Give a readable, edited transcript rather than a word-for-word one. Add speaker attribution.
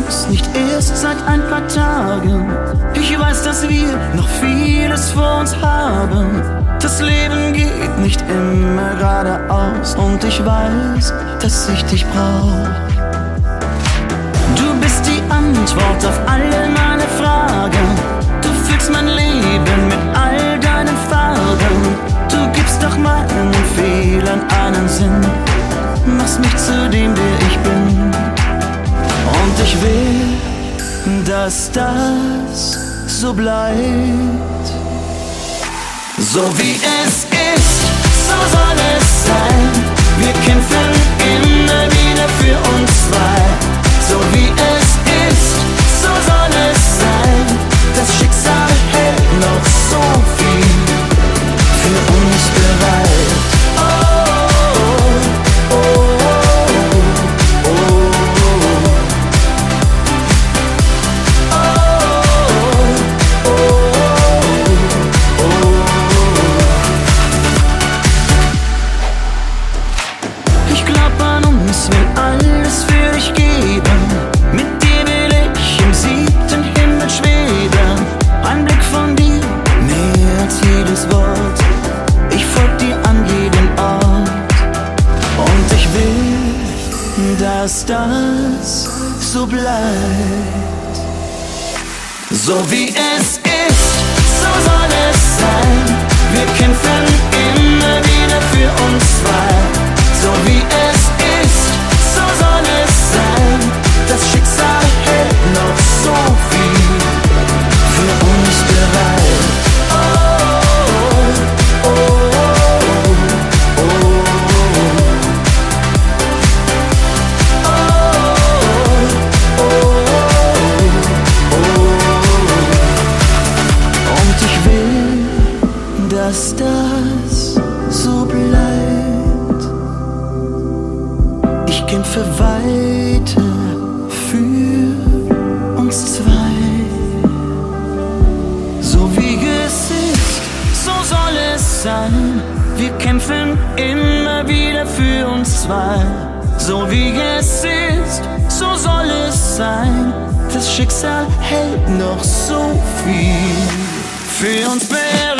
Speaker 1: uns, nicht erst seit ein paar Tagen. Ich weiß, dass wir noch vieles vor uns haben. Das Leben geht nicht immer geradeaus und ich weiß, dass ich dich brauch. Du bist die Antwort auf alle meine Fragen. Du füllst mein Leben mit all deinen Farben. Du gibst doch meinen Fehlern einen Sinn, machst mich zu dem, der ich bin. Und ich will, dass das so bleibt. So wie es ist, so soll es sein. Wir kämpfen immer wieder für uns zwei. So wie es ist, so soll es sein. Das Schicksal hält noch so viel für uns bereit. Oh, oh, oh, oh, oh. Ich glaub an uns, will alles für dich geben. Mit dir will ich im 7. Himmel schweben. Ein Blick von dir, mehr als jedes Wort. Ich folg dir an jeden Ort. Und ich will, dass das so bleibt. So wie es ist, so soll es sein. Wir kämpfen immer wieder für uns zwei. So wie es ist, so soll es sein. Das Schicksal hält noch so viel für uns bereit. Oh, oh, oh, oh, oh, oh, oh. Und ich will, dass das so bleibt. Ich kämpfe weiter für uns zwei. So wie es ist, so soll es sein. Wir kämpfen immer wieder für uns zwei. So wie es ist, so soll es sein. Das Schicksal hält noch so viel für uns bereit.